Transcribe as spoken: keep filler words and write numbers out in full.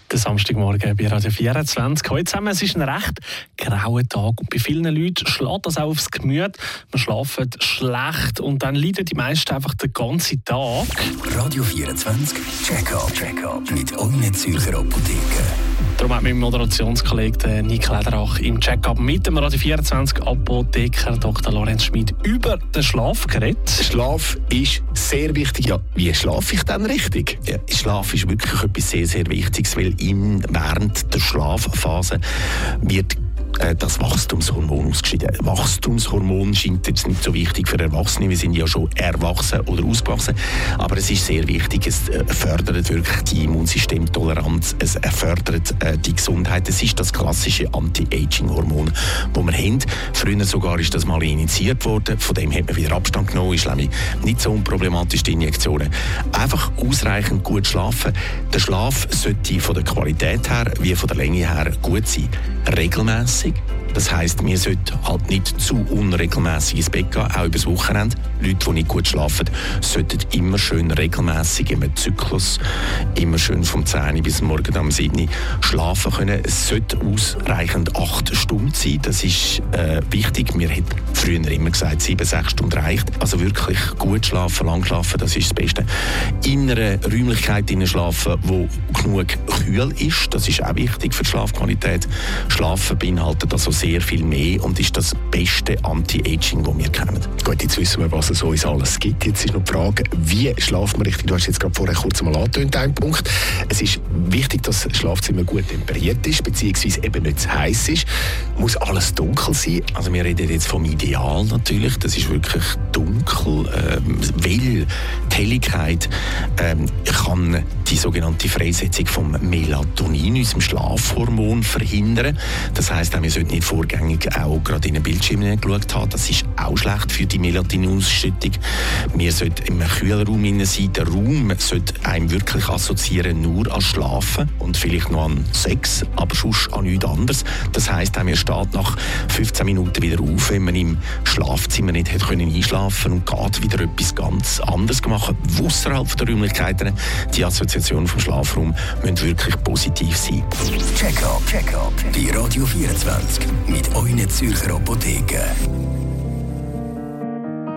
Der Samstagmorgen bei Radio vierundzwanzig. Heute zusammen, es ist ein recht grauer Tag und bei vielen Leuten schlägt das auch aufs Gemüt. Man schläft schlecht und dann leiden die meisten einfach den ganzen Tag. Radio vierundzwanzig Check-up Check-up mit euren Zürcher Apotheken. Darum hat mein Moderationskollege Nick Lederach im Check-up mit dem Radio vierundzwanzig Apotheker Doktor Lorenz Schmid über den Schlaf geredet. Schlaf ist sehr wichtig. Ja, wie schlafe ich denn richtig? Ja, Schlaf ist wirklich etwas sehr, sehr Wichtiges, weil in, während der Schlafphase wird das Wachstumshormon ausgeschieden. Wachstumshormon scheint jetzt nicht so wichtig für Erwachsene. Wir sind ja schon erwachsen oder ausgewachsen. Aber es ist sehr wichtig. Es fördert wirklich die Immunsystemtoleranz. Es fördert äh, die Gesundheit. Es ist das klassische Anti-Aging-Hormon, das wir haben. Früher sogar ist das mal initiiert worden. Von dem hat man wieder Abstand genommen. Ist nämlich nicht so unproblematisch, die Injektionen. Einfach ausreichend gut schlafen. Der Schlaf sollte von der Qualität her wie von der Länge her gut sein. Regelmäßig. Das heisst, wir sollten halt nicht zu unregelmäßig ins Bett gehen, auch übers Wochenende. Leute, die nicht gut schlafen, sollten immer schön regelmäßig im Zyklus, immer schön vom zehn bis morgen am sieben schlafen können. Es sollte ausreichend acht Stunden sein. Das ist äh, wichtig. Wir haben früher immer gesagt, sieben, sechs Stunden reicht. Also wirklich gut schlafen, lang schlafen, das ist das Beste. In einer Räumlichkeit schlafen, die genug kühl ist, das ist auch wichtig für die Schlafqualität. Schlafen beinhaltet also sehr viel mehr und ist das beste Anti-Aging, das wir kennen. Gut, jetzt wissen wir, was es so alles gibt. Jetzt ist noch die Frage, wie schlaft man richtig? Du hast jetzt gerade vorher kurz mal angetönt, einen Punkt. Es ist wichtig, dass das Schlafzimmer gut temperiert ist, beziehungsweise eben nicht zu heiß ist. Muss alles dunkel sein? Also wir reden jetzt vom Ideal natürlich. Das ist wirklich dunkel, ähm, weil die Helligkeit ähm, kann die sogenannte Freisetzung vom Melatonin, unserem Schlafhormon, verhindern. Das heisst, wir sollten nicht vorgängig auch gerade in den Bildschirm geschaut haben. Das ist auch schlecht für die Melatinausschüttung. Wir sollten im Kühlraum sein. Der Raum sollte einem wirklich assoziieren nur an Schlafen und vielleicht noch an Sex, aber sonst an nichts anderes. Das heisst, wir steht nach fünfzehn Minuten wieder auf, wenn man im Schlafzimmer nicht hätte können einschlafen und geht wieder etwas ganz anderes machen. Ausserhalb der Räumlichkeiten, die Assoziation vom Schlafraum müssen wirklich positiv sein. Check-up Check-up bei Radio vierundzwanzig mit euren Zürcher Apotheken.